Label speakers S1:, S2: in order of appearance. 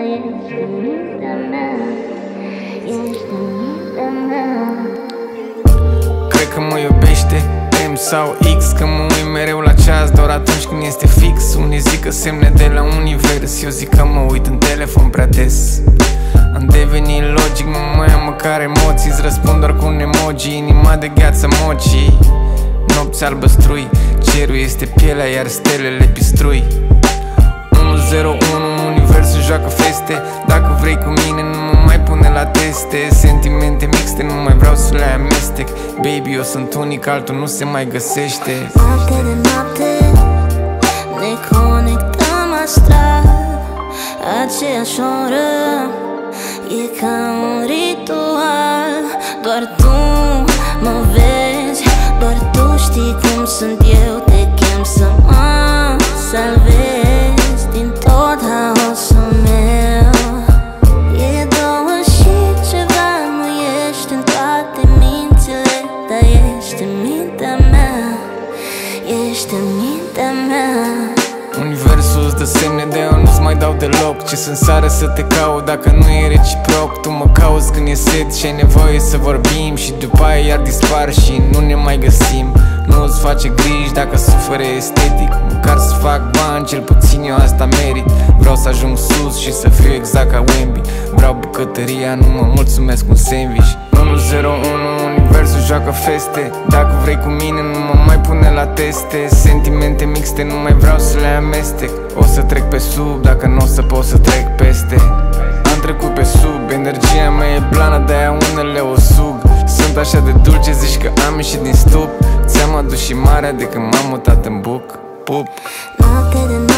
S1: ești în mintea mea, ești în mintea mea.
S2: Cred că mă iubește M sau X, că mă uit mereu la ceas doar atunci când este fix. Unii zic că semne de la univers, eu zic că mă uit în telefon prea des. Am devenit logic, nu mai am măcar emoții, îți răspund doar cu un emoji, inima de gheață mochi. Nopți albăstrui, cerul este pielea, iar stelele pistrui. 101, universul joacă feste. Dacă vrei cu mine, nu mă mai pune la teste. Sentimente mixte, nu mai vreau să le amestec. Baby, eu sunt unic, altul nu se mai găsește.
S1: Noapte de noapte ne conectăm astral, aceeași oră, e ca un ritual. Doar tu mă vezi, doar tu știi cum sunt eu. Te chem să mă salvezi din tot haosul meu. E două și ceva, nu ești în toate mințile, dar ești în mintea mea, ești în mintea mea.
S2: Universul îți dă semne de eu nu-ți mai dau deloc. Ce sunt sare să te caut dacă nu e reciproc. Tu mă cauți când e set și ai nevoie să vorbim, și după aia iar dispar și nu ne mai găsim. Nu îți face griji dacă sufere estetic, măcar să fac bani, cel puțin eu asta merit. Vreau să ajung sus și să fiu exact ca Wemby. Vreau bucătăria, nu mă mulțumesc cu un sandwich. 101, universul joacă feste. Dacă vrei cu mine, nu mă mai pune la teste. Sentimente mixte, nu mai vreau să le amestec. O să trec pe sub, dacă nu o să pot să trec peste. Am trecut pe sub, energia mea e blană, de-aia unele o sug. Sunt așa de dulce, zici că am ieșit din stup. Ți-am adus și marea de când m-am mutat în Buc. Pup.
S1: Noapte de